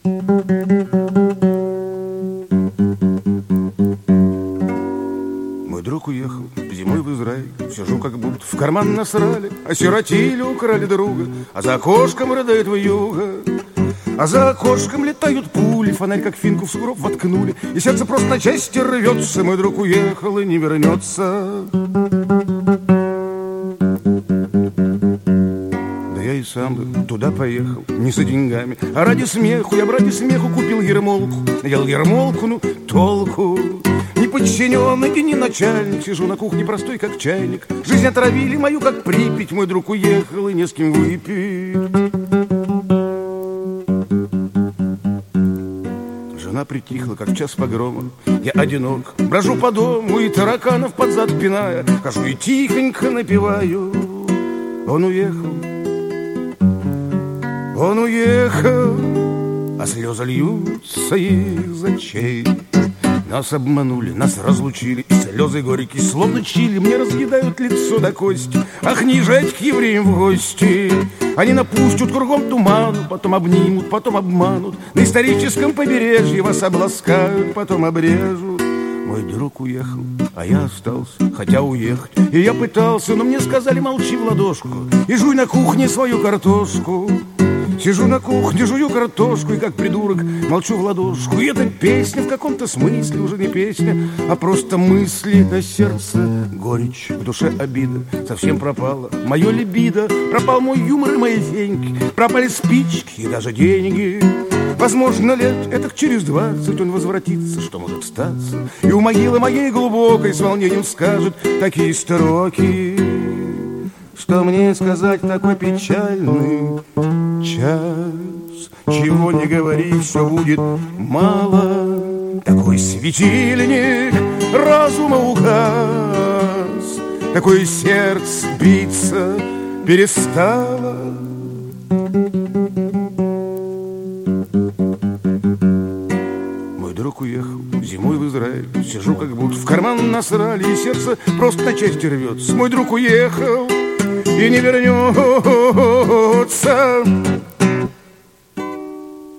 Мой друг уехал зимой в Израиль. Сижу, как будто в карман насрали, осиротили, украли друга, а за окошком рыдает вьюга. А за окошком летают пули, фонарь как финку в сугроб воткнули, и сердце просто на части рвется. Мой друг уехал и не вернется. Да я и сам бы туда поехал, не за деньгами, а ради смеху. Я б ради смеху купил ермолку, надел ермолку, ну толку. Не подчиненный и не начальник, сижу на кухне простой, как чайник. Жизнь отравили мою, как Припять. Мой друг уехал и не с кем выпить. Жена притихла, как в час погрома. Я одинок, брожу по дому и тараканов под зад пиная. Хожу и тихонько напеваю. Он уехал, а слезы льются из очей. Нас обманули, нас разлучили, и слезы горькие, словно чили, мне разъедают лицо до кости. Ах, не езжать к евреям в гости. Они напустят кругом туману, потом обнимут, потом обманут. На историческом побережье вас обласкают, потом обрежут. Мой друг уехал, а я остался, хотя уехать и я пытался, но мне сказали: молчи в ладошку и жуй на кухне свою картошку. Сижу на кухне, жую картошку и как придурок молчу в ладошку. И эта песня в каком-то смысле уже не песня, а просто мысли. На сердце горечь, в душе обида, совсем пропала мое либидо. Пропал мой юмор и мои феньки, пропали спички и даже деньги. Возможно, лет этак через 20 он возвратится, что может статься, и у могилы моей глубокой с волнением скажет такие строки. Что мне сказать в такой печальный час? Чего не говори, все будет мало. Такой светильник разума угас, такое сердце биться перестало. Мой друг уехал зимой в Израиль. Сижу, как будто в карман насрали, и сердце просто на части рвется. Мой друг уехал и не вернется.